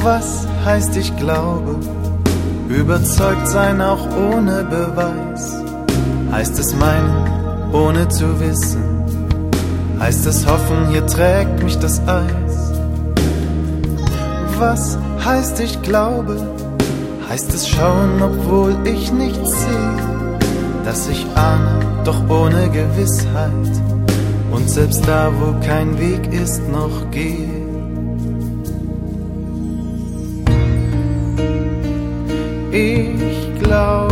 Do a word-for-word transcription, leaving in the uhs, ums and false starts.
Was heißt ich glaube? Überzeugt sein auch ohne Beweis. Heißt es meinen, ohne zu wissen? Heißt es hoffen, hier trägt mich das Eis? Was heißt ich glaube? Heißt es schauen, obwohl ich nichts sehe? Dass ich ahne, doch ohne Gewissheit, und selbst da, wo kein Weg ist, noch gehe. Ich glaube,